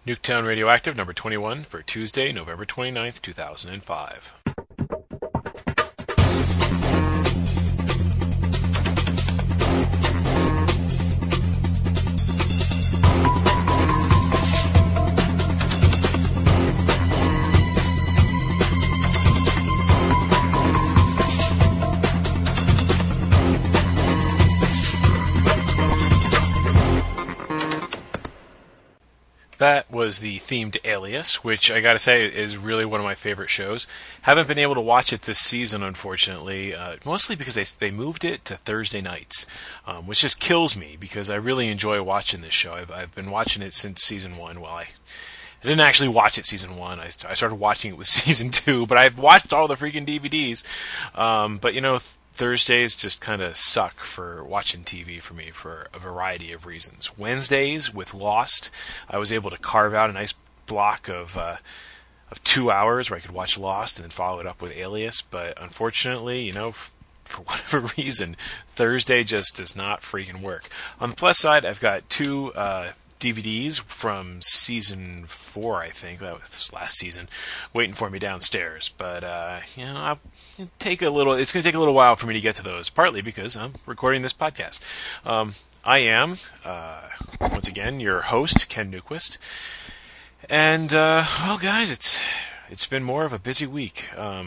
Nuketown Radioactive number 21 for Tuesday, November 29th, 2005. That was the theme to Alias, which I gotta say is really one of my favorite shows. Haven't been able to watch it this season, unfortunately, mostly because they moved it to Thursday nights, which just kills me because I really enjoy watching this show. I've been watching it since season one. Well, I didn't actually watch it season one. I started watching it with season two, but I've watched all the freaking DVDs. But Thursdays just kind of suck for watching TV for me for a variety of reasons. Wednesdays with Lost, I was able to carve out a nice block of 2 hours where I could watch Lost and then follow it up with Alias. But unfortunately, for whatever reason, Thursday just does not freaking work. On the plus side, I've got two DVDs from season 4, I think that was last season, waiting for me downstairs. But it's going to take a little while for me to get to those. Partly because I'm recording this podcast. I am once again your host, Ken Newquist, and well, guys, it's been more of a busy week.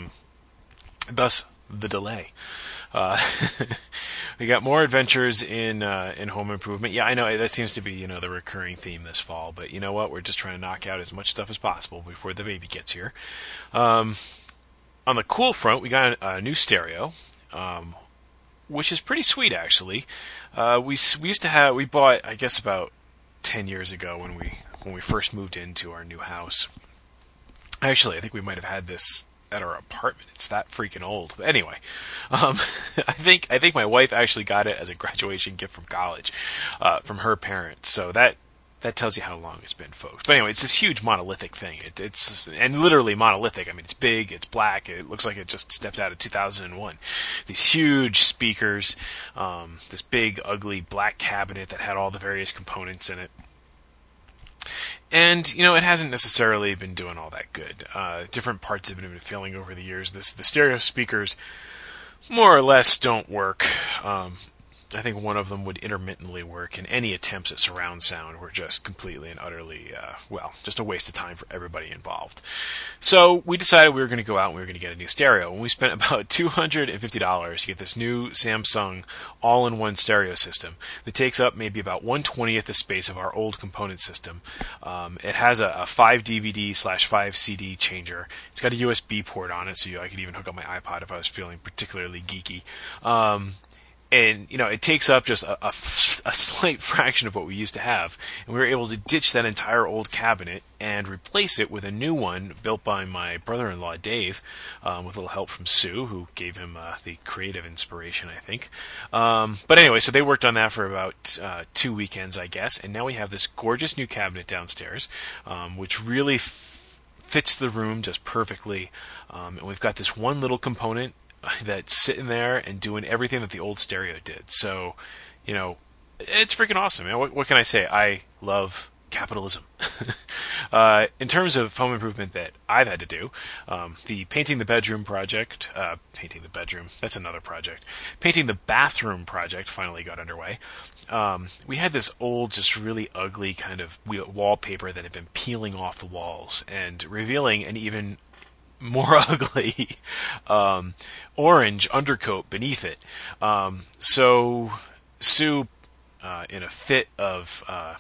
Thus the delay. Uh, we got more adventures in home improvement. Yeah, I know that seems to be the recurring theme this fall. But you know what? We're just trying to knock out as much stuff as possible before the baby gets here. On the cool front, we got a new stereo, which is pretty sweet actually. We bought, I guess, about 10 years ago when we first moved into our new house. Actually, I think we might have had this at our apartment. It's that freaking old. But anyway, I think my wife actually got it as a graduation gift from college, from her parents. So that tells you how long it's been, folks. But anyway, it's this huge monolithic thing. It's and literally monolithic. I mean, it's big, it's black, it looks like it just stepped out of 2001. These huge speakers, this big, ugly black cabinet that had all the various components in it. And, it hasn't necessarily been doing all that good. Different parts have been failing over the years. The stereo speakers more or less don't work. I think one of them would intermittently work, and any attempts at surround sound were just completely and utterly, just a waste of time for everybody involved. So we decided we were going to go out and we were going to get a new stereo, and we spent about $250 to get this new Samsung all-in-one stereo system that takes up maybe about 1/20th the space of our old component system. It has a 5 DVD/5 CD changer. It's got a USB port on it, so I could even hook up my iPod if I was feeling particularly geeky. And, it takes up just a slight fraction of what we used to have. And we were able to ditch that entire old cabinet and replace it with a new one built by my brother-in-law, Dave, with a little help from Sue, who gave him the creative inspiration, I think. But anyway, so they worked on that for about 2 weekends, I guess. And now we have this gorgeous new cabinet downstairs, which really fits the room just perfectly. And we've got this one little component that's sitting there and doing everything that the old stereo did. So, it's freaking awesome, man. What can I say? I love capitalism. In terms of home improvement that I've had to do, the painting the bedroom project, that's another project. Painting the bathroom project finally got underway. We had this old, just really ugly kind of wallpaper that had been peeling off the walls and revealing an even more ugly orange undercoat beneath it. So Sue, in a fit of I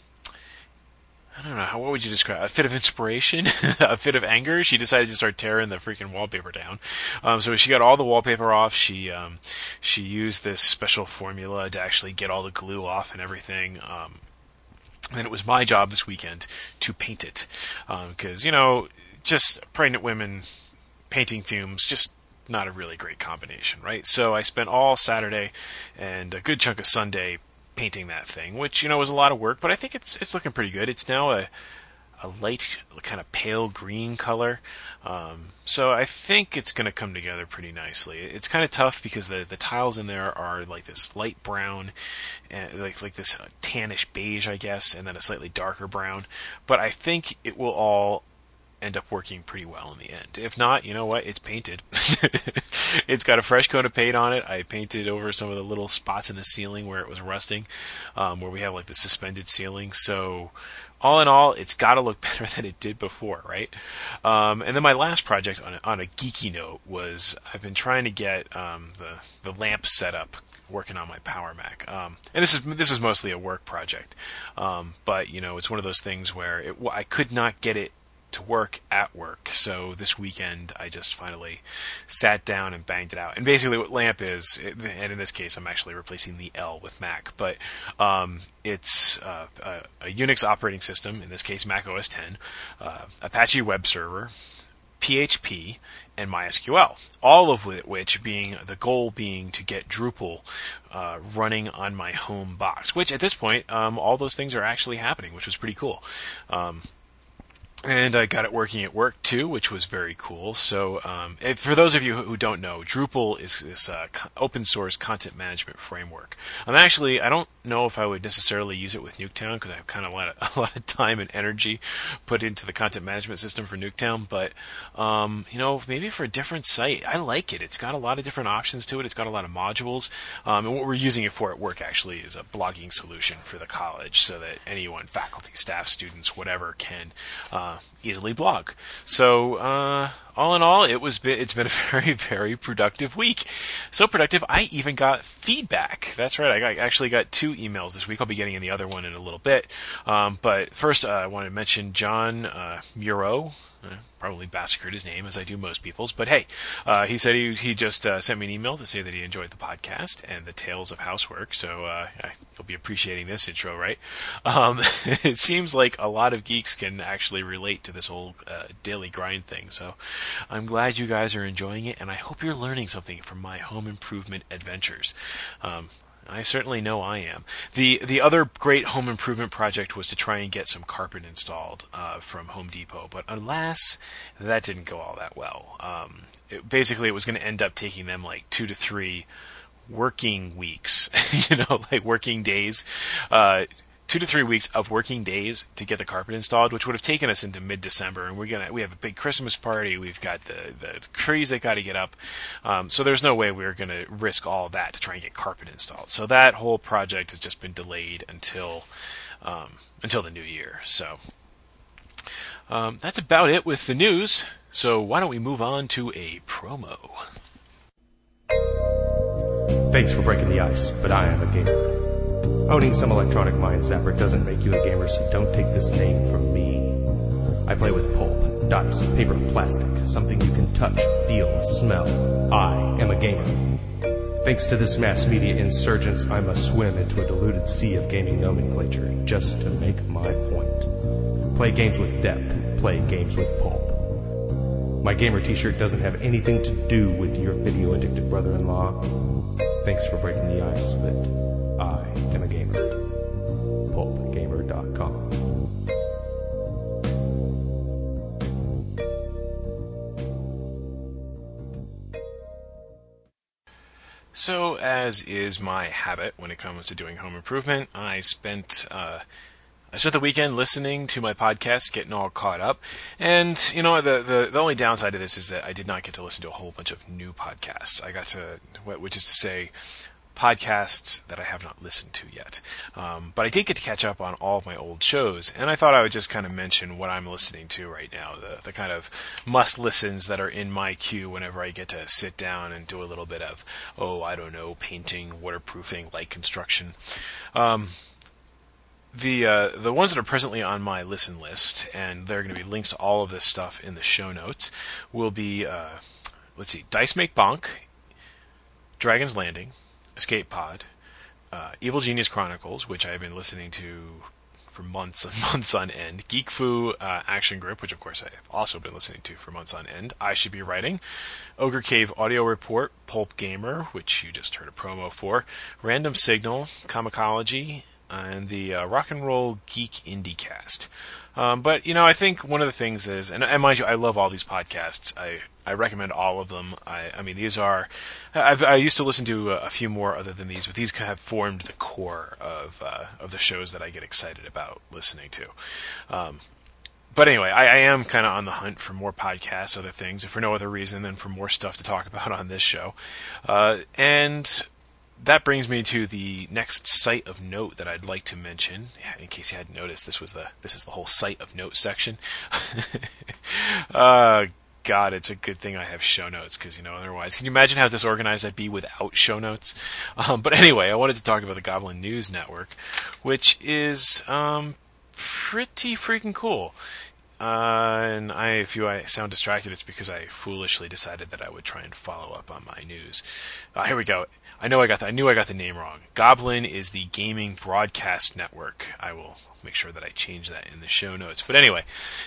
don't know, what would you describe? A fit of inspiration? A fit of anger? She decided to start tearing the freaking wallpaper down. So she got all the wallpaper off. She used this special formula to actually get all the glue off and everything. And it was my job this weekend to paint it. Because, just pregnant women painting fumes, just not a really great combination, right? So I spent all Saturday and a good chunk of Sunday painting that thing, which was a lot of work, but I think it's looking pretty good. It's now light, kind of pale green color. So I think it's going to come together pretty nicely. It's kind of tough because the tiles in there are like this light brown, like this tannish beige, I guess, and then a slightly darker brown. But I think it will all end up working pretty well in the end. If not, you know what? It's painted. It's got a fresh coat of paint on it. I painted over some of the little spots in the ceiling where it was rusting, where we have like the suspended ceiling. So all in all, it's got to look better than it did before, right? And then my last project on a geeky note was I've been trying to get the lamp set up, working on my Power Mac. And this is mostly a work project, but it's one of those things where I could not get it to work at work. So this weekend I just finally sat down and banged it out. And basically what LAMP is, and in this case I'm actually replacing the L with Mac, but it's a Unix operating system, in this case Mac OS X, Apache web server, PHP, and MySQL, all of which being the goal being to get Drupal running on my home box, which at this point all those things are actually happening, which was pretty cool. And I got it working at work too, which was very cool. So, for those of you who don't know, Drupal is this open source content management framework. I don't know if I would necessarily use it with Nuketown because I have kind of a lot of time and energy put into the content management system for Nuketown. But maybe for a different site, I like it. It's got a lot of different options to it. It's got a lot of modules. And what we're using it for at work actually is a blogging solution for the college, so that anyone, faculty, staff, students, whatever, can easily blog. So all in all, it's been a very, very productive week. So productive, I even got feedback. That's right, I actually got 2 emails this week. I'll be getting in the other one in a little bit. But first, I want to mention John Muro. Probably massacred his name, as I do most people's, but hey, he said he just sent me an email to say that he enjoyed the podcast and the Tales of Housework, so he'll be appreciating this intro, right? It seems like a lot of geeks can actually relate to this whole daily grind thing, so I'm glad you guys are enjoying it, and I hope you're learning something from my home improvement adventures. I certainly know I am. The other great home improvement project was to try and get some carpet installed from Home Depot, but alas, that didn't go all that well. Basically, it was going to end up taking them like 2 to 3 working weeks, like working days. 2 to 3 weeks of working days to get the carpet installed, which would have taken us into mid-December, and we have a big Christmas party. We've got the trees that got to get up, so there's no way we were going to risk all of that to try and get carpet installed. So that whole project has just been delayed until the new year. So that's about it with the news. So why don't we move on to a promo? Thanks for breaking the ice, but I am a gamer. Owning some electronic mind zapper doesn't make you a gamer, so don't take this name from me. I play with pulp, dice, paper, plastic, something you can touch, feel, smell. I am a gamer. Thanks to this mass media insurgence, I must swim into a diluted sea of gaming nomenclature just to make my point. Play games with depth, play games with pulp. My gamer t-shirt doesn't have anything to do with your video-addicted brother-in-law. Thanks for breaking the ice, but I am a gamer. PulpGamer.com. So, as is my habit when it comes to doing home improvement, I spent the weekend listening to my podcast, getting all caught up. And, the only downside to this is that I did not get to listen to a whole bunch of new podcasts. I got to, which is to say, podcasts that I have not listened to yet. But I did get to catch up on all of my old shows, and I thought I would just kind of mention what I'm listening to right now, the kind of must-listens that are in my queue whenever I get to sit down and do a little bit of, painting, waterproofing, light construction. The ones that are presently on my listen list, and there are going to be links to all of this stuff in the show notes, will be, Dice Make Bonk, Dragon's Landing, Escape Pod, Evil Genius Chronicles, which I've been listening to for months and months on end, Geek Fu Action Group, which of course I've also been listening to for months on end, I Should Be Writing, Ogre Cave Audio Report, Pulp Gamer, which you just heard a promo for, Random Signal, Comicology, and the Rock and Roll Geek Indie Cast. But I think one of the things is, and mind you, I love all these podcasts. I recommend all of them. I mean, these are. I used to listen to a few more other than these, but these have formed the core of the shows that I get excited about listening to. But anyway, I am kind of on the hunt for more podcasts, other things, if for no other reason than for more stuff to talk about on this show. And that brings me to the next site of note that I'd like to mention. In case you hadn't noticed, this is the whole site of note section. God, it's a good thing I have show notes, because otherwise, can you imagine how disorganized I'd be without show notes? But anyway, I wanted to talk about the Goblin News Network, which is pretty freaking cool. And if I sound distracted, it's because I foolishly decided that I would try and follow up on my news. Here we go. I knew I got the name wrong. Goblin is the Gaming Broadcast Network. I will make sure that I change that in the show notes. But anyway,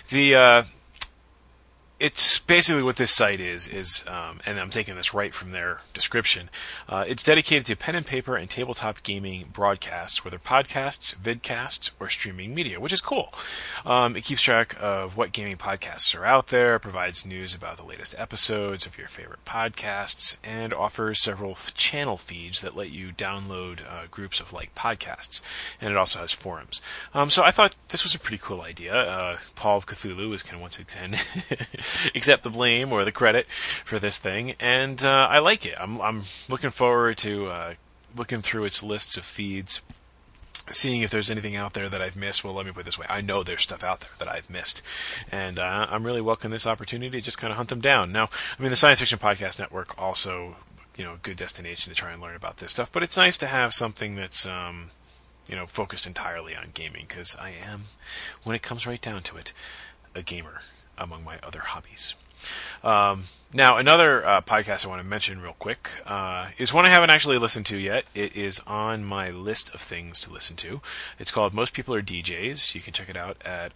it's basically what this site is, and I'm taking this right from their description. It's dedicated to pen and paper and tabletop gaming broadcasts, whether podcasts, vidcasts, or streaming media, which is cool. It keeps track of what gaming podcasts are out there, provides news about the latest episodes of your favorite podcasts, and offers several channel feeds that let you download groups of like podcasts. And it also has forums. So I thought this was a pretty cool idea. Paul of Cthulhu can once again accept the blame or the credit for this thing, and I like it. I'm looking forward to looking through its lists of feeds, seeing if there's anything out there that I've missed. Well, let me put it this way. I know there's stuff out there that I've missed, and I'm really welcoming this opportunity to just kind of hunt them down. Now, I mean, the Science Fiction Podcast Network also, a good destination to try and learn about this stuff, but it's nice to have something that's focused entirely on gaming, because I am, when it comes right down to it, a gamer, among my other hobbies. Now, another podcast I want to mention real quick is one I haven't actually listened to yet. It is on my list of things to listen to. It's called Most People Are DJs. You can check it out at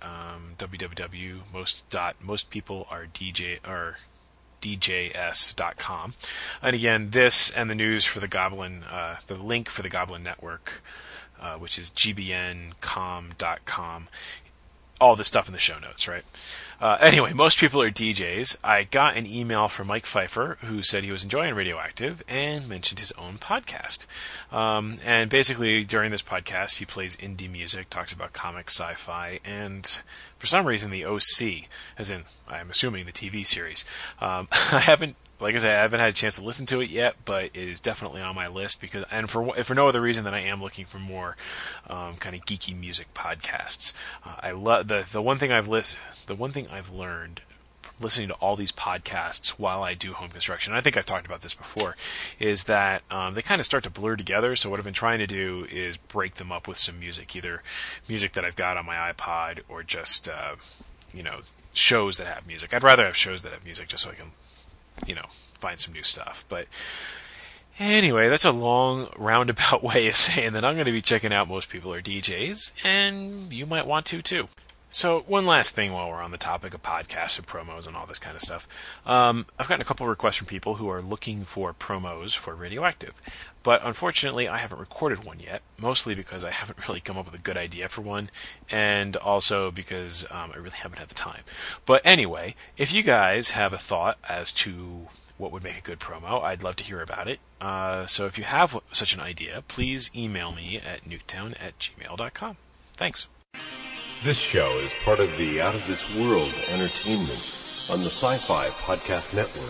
www.mostpeoplearedjs.com. And again, this and the news for the Goblin, the link for the Goblin Network, which is gbncom.com. All this stuff in the show notes, right? Anyway, Most People Are DJs. I got an email from Mike Pfeiffer, who said he was enjoying Radioactive and mentioned his own podcast. And basically, during this podcast, he plays indie music, talks about comics, sci-fi, and for some reason, the OC, as in, I'm assuming the TV series. Like I said, I haven't had a chance to listen to it yet, but it is definitely on my list for no other reason than I am looking for more kind of geeky music podcasts. I love the one thing I've learned from listening to all these podcasts while I do home construction. And I think I've talked about this before, is that they kind of start to blur together. So what I've been trying to do is break them up with some music, either music that I've got on my iPod or just shows that have music. I'd rather have shows that have music just so I can find some new stuff. But anyway, that's a long roundabout way of saying that I'm going to be checking out Most People Are DJs, and you might want to too. So one last thing while we're on the topic of podcasts and promos and all this kind of stuff. I've gotten a couple of requests from people who are looking for promos for Radioactive. But unfortunately, I haven't recorded one yet, mostly because I haven't really come up with a good idea for one, and also because I really haven't had the time. But anyway, if you guys have a thought as to what would make a good promo, I'd love to hear about it. So if you have such an idea, please email me at nuketown@gmail.com. Thanks. This show is part of the Out of This World Entertainment on the Sci-Fi Podcast Network,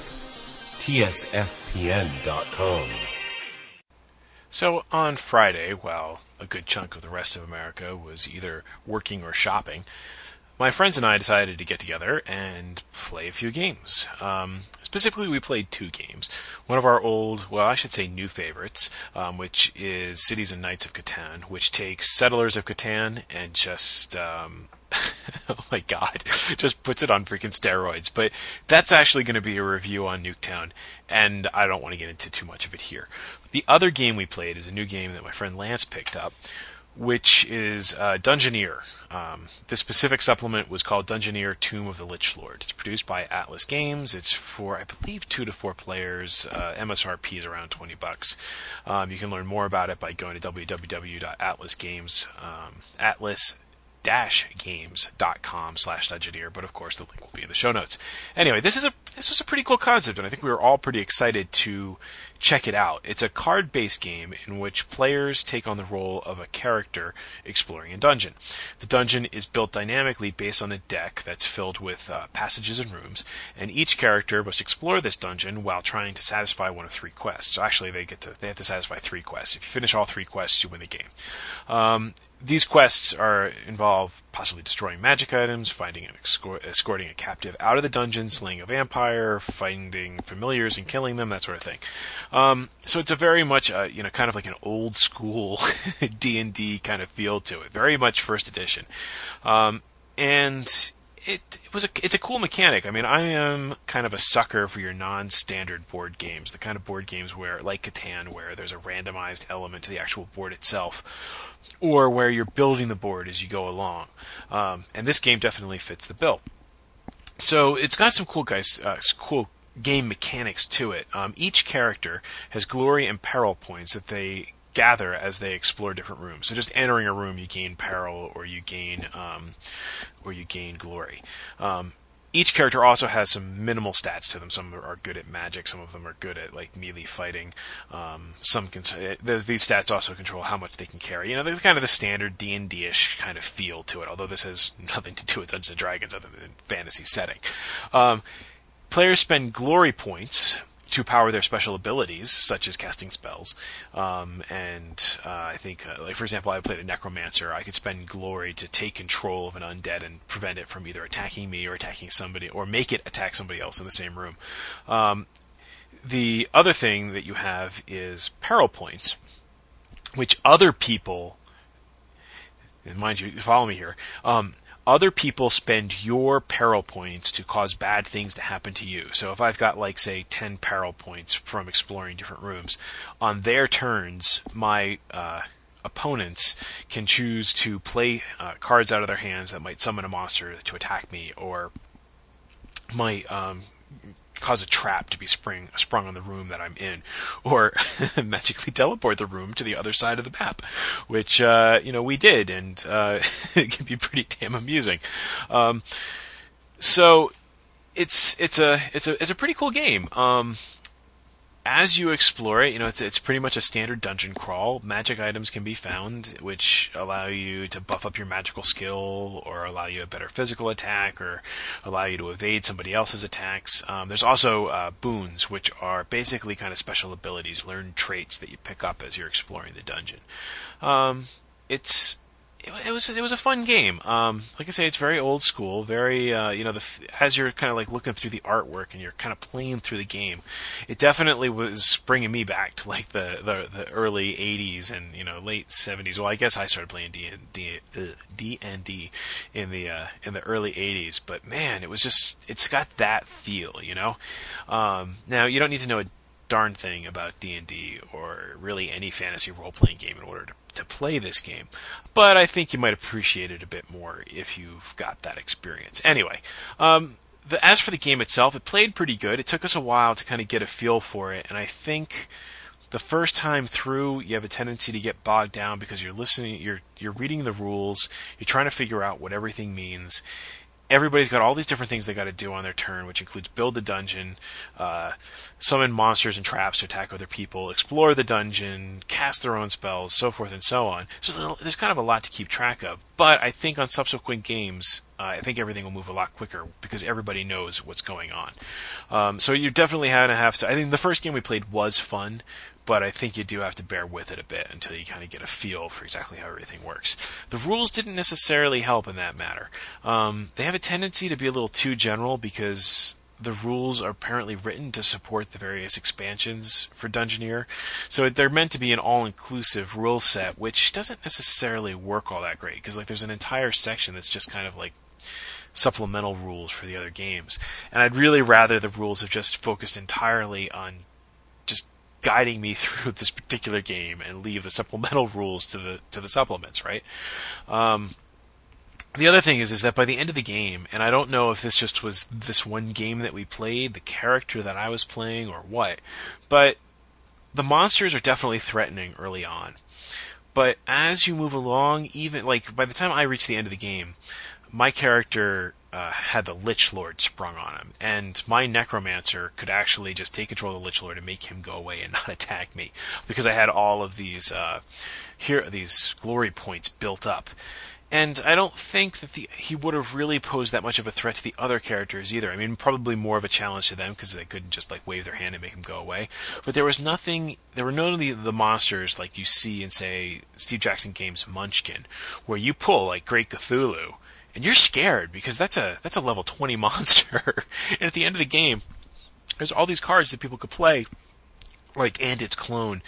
tsfpn.com. So on Friday, while a good chunk of the rest of America was either working or shopping, my friends and I decided to get together and play a few games. Specifically, we played two games. One of our new favorites, which is Cities and Knights of Catan, which takes Settlers of Catan and just, oh my god, just puts it on freaking steroids. But that's actually going to be a review on Nuketown, and I don't want to get into too much of it here. The other game we played is a new game that my friend Lance picked up, which is Dungeoneer. This specific supplement was called Dungeoneer Tomb of the Lich Lord. It's produced by Atlas Games. It's for, I believe, 2 to 4 players. MSRP is around $20. You can learn more about it by going to www.atlasgames, dungeon-games.com/Dungeoneer, but of course the link will be in the show notes. Anyway, this was a pretty cool concept, and I think we were all pretty excited to check it out. It's a card-based game in which players take on the role of a character exploring a dungeon. The dungeon is built dynamically based on a deck that's filled with passages and rooms, and each character must explore this dungeon while trying to satisfy one of 3 quests. So actually, they have to satisfy 3 quests. If you finish all 3 quests, you win the game. These quests involve possibly destroying magic items, finding and escorting a captive out of the dungeon, slaying a vampire, finding familiars and killing them, that sort of thing. So it's a very much, kind of like an old school D&D kind of feel to it. Very much first edition. And it's a cool mechanic. I mean, I am kind of a sucker for your non-standard board games, the kind of board games where, like Catan, where there's a randomized element to the actual board itself, or where you're building the board as you go along. And this game definitely fits the bill. So it's got some cool game mechanics to it. Each character has glory and peril points that they gather as they explore different rooms. So just entering a room, you gain peril, or you gain glory. Each character also has some minimal stats to them. Some are good at magic. Some of them are good at like melee fighting. These stats also control how much they can carry. They're kind of the standard D&D-ish kind of feel to it. Although this has nothing to do with Dungeons and Dragons other than fantasy setting. Players spend glory points to power their special abilities, such as casting spells. I think, for example, I played a necromancer. I could spend glory to take control of an undead and prevent it from either attacking me or attacking somebody, or make it attack somebody else in the same room. The other thing that you have is peril points, which other people, and mind you, follow me here, other people spend your peril points to cause bad things to happen to you. So if I've got, like, say, 10 peril points from exploring different rooms, on their turns, my opponents can choose to play cards out of their hands that might summon a monster to attack me, or might cause a trap to be sprung on the room that I'm in, or magically teleport the room to the other side of the map, which we did, and it can be pretty damn amusing. So it's a pretty cool game. As you explore it, it's pretty much a standard dungeon crawl. Magic items can be found, which allow you to buff up your magical skill, or allow you a better physical attack, or allow you to evade somebody else's attacks. There's also boons, which are basically kind of special abilities, learned traits that you pick up as you're exploring the dungeon. It was a fun game. Like I say, it's very old school. Very as you're kind of like looking through the artwork and you're kind of playing through the game, it definitely was bringing me back to like the early '80s and late '70s. Well, I guess I started playing D&D in the early '80s. But man, it's got that feel. Now you don't need to know a darn thing about D&D or really any fantasy role-playing game in order to play this game, but I think you might appreciate it a bit more if you've got that experience. Anyway, as for the game itself, it played pretty good. It took us a while to kind of get a feel for it, and I think the first time through, you have a tendency to get bogged down because you're listening, you're reading the rules, you're trying to figure out what everything means. Everybody's got all these different things they got to do on their turn, which includes build the dungeon, summon monsters and traps to attack other people, explore the dungeon, cast their own spells, so forth and so on. So there's kind of a lot to keep track of. But I think on subsequent games, I think everything will move a lot quicker because everybody knows what's going on. So you definitely have to. I think the first game we played was fun, but I think you do have to bear with it a bit until you kind of get a feel for exactly how everything works. The rules didn't necessarily help in that matter. They have a tendency to be a little too general because the rules are apparently written to support the various expansions for Dungeoneer. So they're meant to be an all-inclusive rule set, which doesn't necessarily work all that great because there's an entire section that's just kind of like supplemental rules for the other games. And I'd really rather the rules have just focused entirely on just guiding me through this particular game and leave the supplemental rules to the supplements, right? The other thing is that by the end of the game, and I don't know if this just was this one game that we played, the character that I was playing, or what, but the monsters are definitely threatening early on. But as you move along, even like by the time I reached the end of the game, my character had the Lich Lord sprung on him, and my Necromancer could actually just take control of the Lich Lord and make him go away and not attack me, because I had all of these these glory points built up. And I don't think that he would have really posed that much of a threat to the other characters either. I mean, probably more of a challenge to them because they couldn't just like wave their hand and make him go away. But there was nothing. There were none of the monsters like you see in, say, Steve Jackson Games' Munchkin, where you pull like Great Cthulhu and you're scared because that's a level 20 monster. And at the end of the game, there's all these cards that people could play, like And Its Clone,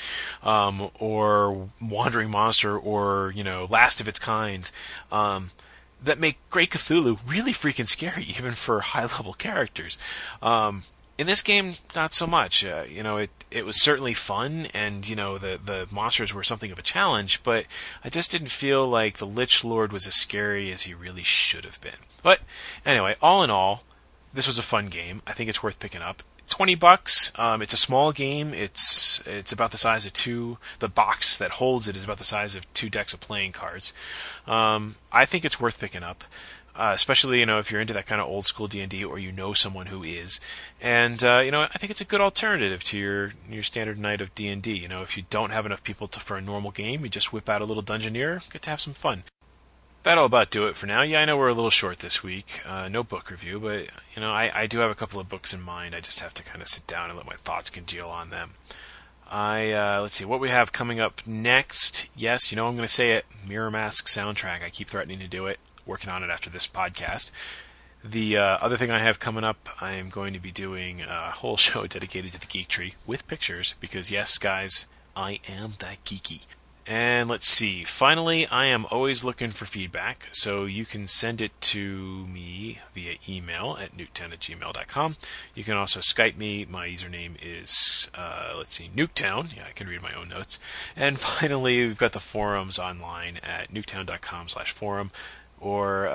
or Wandering Monster, or Last of Its Kind, that make Great Cthulhu really freaking scary, even for high-level characters. In this game, not so much. It was certainly fun, and the monsters were something of a challenge, but I just didn't feel like the Lich Lord was as scary as he really should have been. But anyway, all in all, this was a fun game. I think it's worth picking up. $20. It's a small game. It's about the size of the box that holds it is about the size of 2 decks of playing cards. I think it's worth picking up, especially if you're into that kind of old school D&D, or someone who is. And I think it's a good alternative to your standard night of D&D. If you don't have enough people for a normal game, you just whip out a little Dungeoneer, get to have some fun. That'll about do it for now. Yeah, I know we're a little short this week. No book review, but I do have a couple of books in mind. I just have to kind of sit down and let my thoughts congeal on them. Let's see what we have coming up next. Yes, I'm going to say it. Mirror Mask soundtrack. I keep threatening to do it. Working on it after this podcast. The other thing I have coming up, I am going to be doing a whole show dedicated to the Geek Tree with pictures, because yes, guys, I am that geeky. And let's see. Finally, I am always looking for feedback, so you can send it to me via email at nuketown@gmail.com. You can also Skype me. My username is, Nuketown. Yeah, I can read my own notes. And finally, we've got the forums online at nuketown.com/forum or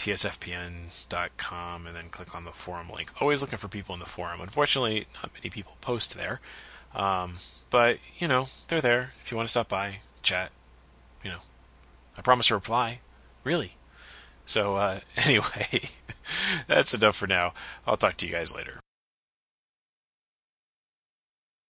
tsfpn.com, and then click on the forum link. Always looking for people in the forum. Unfortunately, not many people post there. But, they're there if you want to stop by. Chat, I promise to reply, really. So, anyway, that's enough for now. I'll talk to you guys later.